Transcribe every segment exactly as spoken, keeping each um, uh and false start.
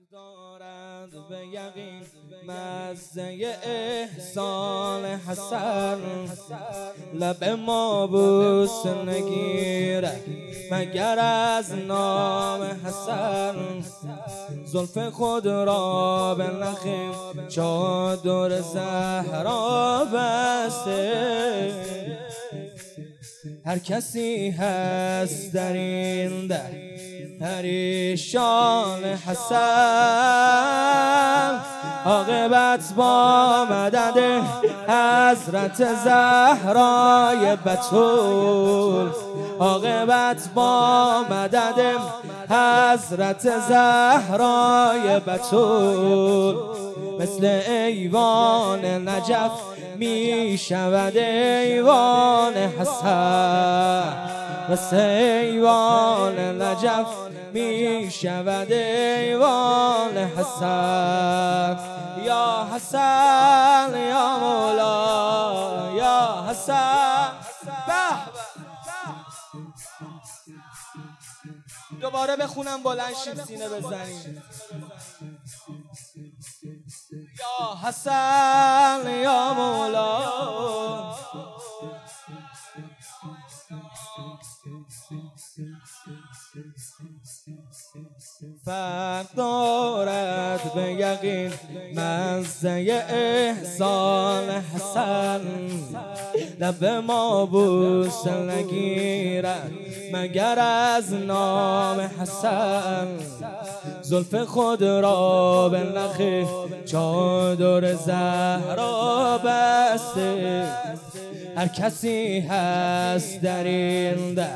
دارند به یقین مزه احسان حسن، لب ما بوس نگیرد مگر از نام حسن. زلف خود را به نخ چادر زهرا بسته، هر کسی هست در این در پریشان حسن. عاقبت با مدد حضرت زهرای بتول، عاقبت با مدد حضرت زهرای بتول. مثل ایوان نجف می شود ایوان حسن، مثل ایوان نجف می شود ایوان حسن. یا حسن یا مولا یا حسن. دوباره بخونم بلند شیم سینه بزنیم. یا حسن یا مولا. فرق دارد به یقین مزه احسان حسن، لب ما بوس نگیرد مگر از نام حسن. زلف خود را به نخ چادر زهرا بسته، هر کسی هست در این در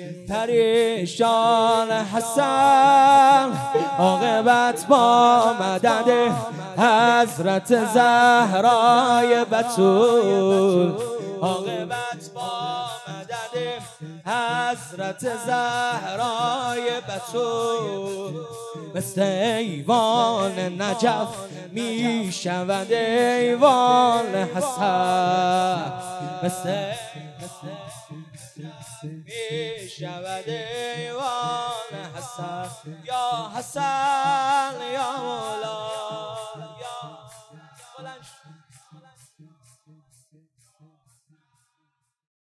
پریشان حسن. عاقبت با مدد حضرت زهرای بتول، عاقبت با مدد حضرت زهرای بتول. مثل ایوان نجف می شود ایوان حسن، مثل می شود ایوان حسن. یا حسن یا مولا یا